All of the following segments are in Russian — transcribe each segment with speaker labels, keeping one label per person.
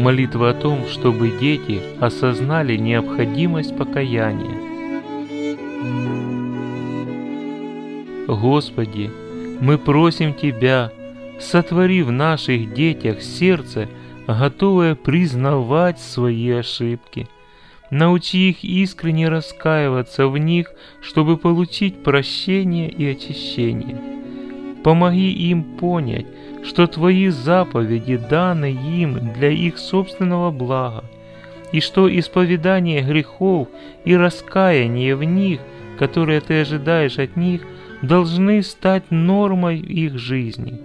Speaker 1: Молитва о том, чтобы дети осознали необходимость покаяния. Господи, мы просим Тебя, сотвори в наших детях сердце, готовое признавать свои ошибки. Научи их искренне раскаиваться в них, чтобы получить прощение и очищение. Помоги им понять, что Твои заповеди даны им для их собственного блага, и что исповедание грехов и раскаяние в них, которые Ты ожидаешь от них, должны стать нормой их жизни.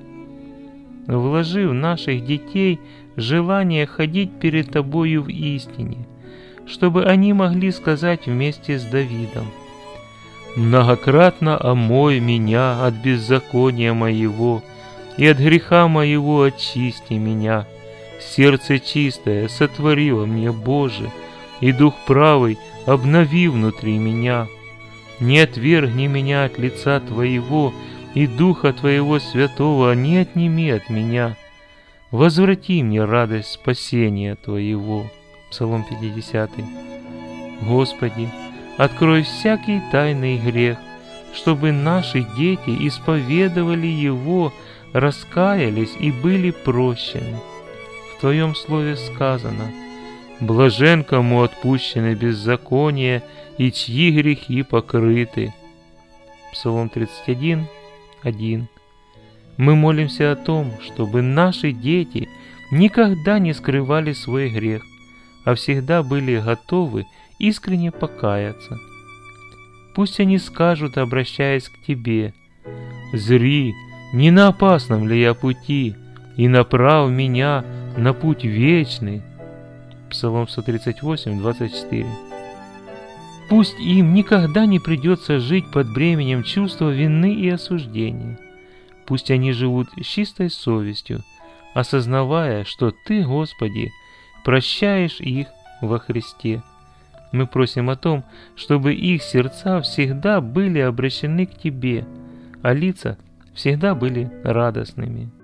Speaker 1: Вложи в наших детей желание ходить перед Тобою в истине, чтобы они могли сказать вместе с Давидом: «Многократно омой меня от беззакония моего, и от греха моего очисти меня. Сердце чистое сотвори во мне, Боже, и дух правый обнови внутри меня. Не отвергни меня от лица Твоего, и Духа Твоего Святого не отними от меня. Возврати мне радость спасения Твоего». Псалом 50. Господи, открой всякий тайный грех, чтобы наши дети исповедовали его, раскаялись и были прощены. В Твоем Слове сказано: «Блажен, кому отпущены беззакония, и чьи грехи покрыты». Псалом 31, 1. Мы молимся о том, чтобы наши дети никогда не скрывали свой грех, а всегда были готовы искренне покаяться. Пусть они скажут, обращаясь к Тебе: «Зри, не на опасном ли я пути, и направь меня на путь вечный». Псалом 138, 24. Пусть им никогда не придется жить под бременем чувства вины и осуждения. Пусть они живут с чистой совестью, осознавая, что Ты, Господи, прощаешь их во Христе. Мы просим о том, чтобы их сердца всегда были обращены к Тебе, а лица всегда были радостными.